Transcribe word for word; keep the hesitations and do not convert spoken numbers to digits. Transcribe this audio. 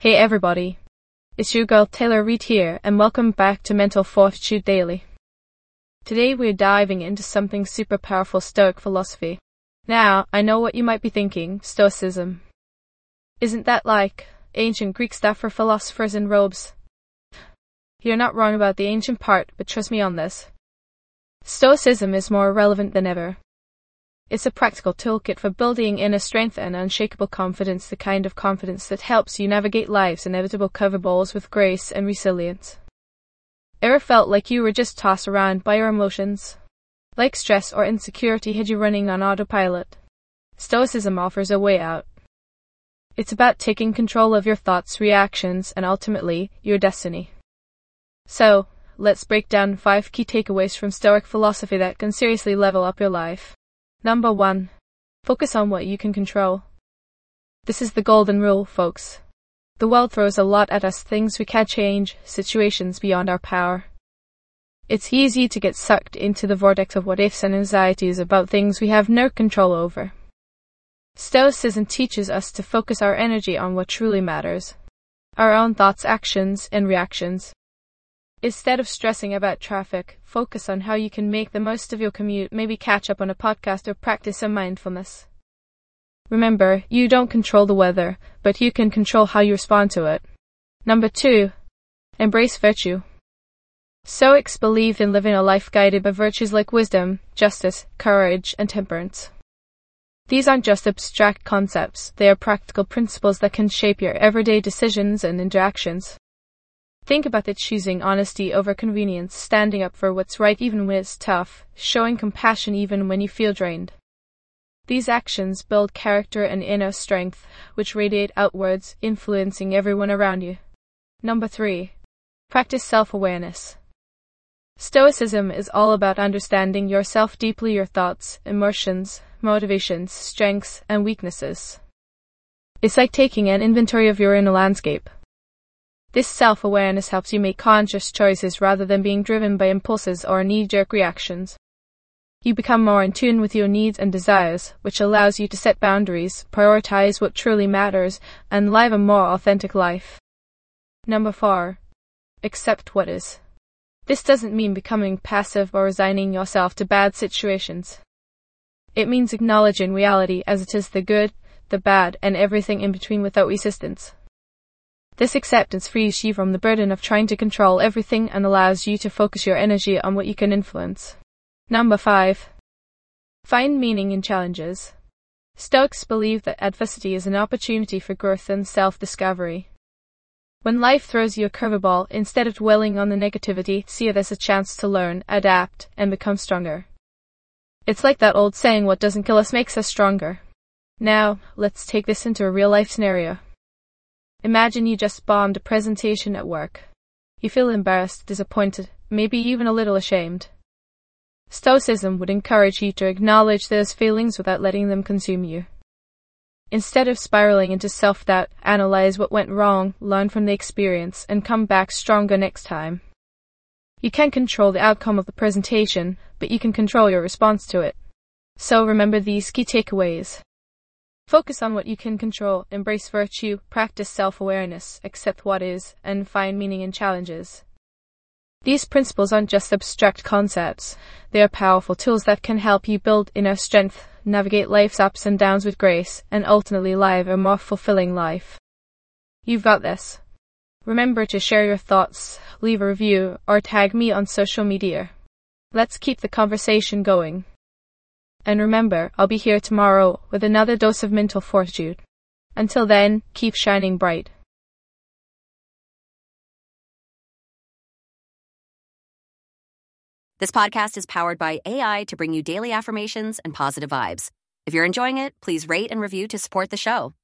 Hey everybody, it's your girl Taylor Reid here, and welcome back to Mental Fortitude Daily. Today we're diving into something super powerful, Stoic philosophy. Now, I know what you might be thinking, Stoicism. Isn't that like ancient Greek stuff for philosophers in robes? You're not wrong about the ancient part, but trust me on this. Stoicism is more relevant than ever. It's a practical toolkit for building inner strength and unshakable confidence, the kind of confidence that helps you navigate life's inevitable curveballs with grace and resilience. Ever felt like you were just tossed around by your emotions? Like stress or insecurity had you running on autopilot? Stoicism offers a way out. It's about taking control of your thoughts, reactions, and ultimately, your destiny. So, let's break down five key takeaways from Stoic philosophy that can seriously level up your life. Number one. Focus on what you can control. This is the golden rule, folks. The world throws a lot at us, things we can't change, situations beyond our power. It's easy to get sucked into the vortex of what-ifs and anxieties about things we have no control over. Stoicism teaches us to focus our energy on what truly matters. Our own thoughts, actions, and reactions. Instead of stressing about traffic, focus on how you can make the most of your commute, maybe catch up on a podcast or practice some mindfulness. Remember, you don't control the weather, but you can control how you respond to it. Number two. Embrace virtue. Stoics believe in living a life guided by virtues like wisdom, justice, courage, and temperance. These aren't just abstract concepts, they are practical principles that can shape your everyday decisions and interactions. Think about it: choosing honesty over convenience, standing up for what's right even when it's tough, showing compassion even when you feel drained. These actions build character and inner strength, which radiate outwards, influencing everyone around you. Number three. Practice self-awareness. Stoicism is all about understanding yourself deeply, your thoughts, emotions, motivations, strengths, and weaknesses. It's like taking an inventory of your inner landscape. This self-awareness helps you make conscious choices rather than being driven by impulses or knee-jerk reactions. You become more in tune with your needs and desires, which allows you to set boundaries, prioritize what truly matters, and live a more authentic life. Number four. Accept what is. This doesn't mean becoming passive or resigning yourself to bad situations. It means acknowledging reality as it is, the good, the bad, and everything in between without resistance. This acceptance frees you from the burden of trying to control everything and allows you to focus your energy on what you can influence. Number five. Find meaning in challenges. Stoics believe that adversity is an opportunity for growth and self-discovery. When life throws you a curveball, instead of dwelling on the negativity, see it as a chance to learn, adapt, and become stronger. It's like that old saying, what doesn't kill us makes us stronger. Now, let's take this into a real-life scenario. Imagine you just bombed a presentation at work. You feel embarrassed, disappointed, maybe even a little ashamed. Stoicism would encourage you to acknowledge those feelings without letting them consume you. Instead of spiraling into self-doubt, analyze what went wrong, learn from the experience, and come back stronger next time. You can't control the outcome of the presentation, but you can control your response to it. So remember these key takeaways. Focus on what you can control, embrace virtue, practice self-awareness, accept what is, and find meaning in challenges. These principles aren't just abstract concepts. They are powerful tools that can help you build inner strength, navigate life's ups and downs with grace, and ultimately live a more fulfilling life. You've got this. Remember to share your thoughts, leave a review, or tag me on social media. Let's keep the conversation going. And remember, I'll be here tomorrow with another dose of mental fortitude. Until then, keep shining bright. This podcast is powered by A I to bring you daily affirmations and positive vibes. If you're enjoying it, please rate and review to support the show.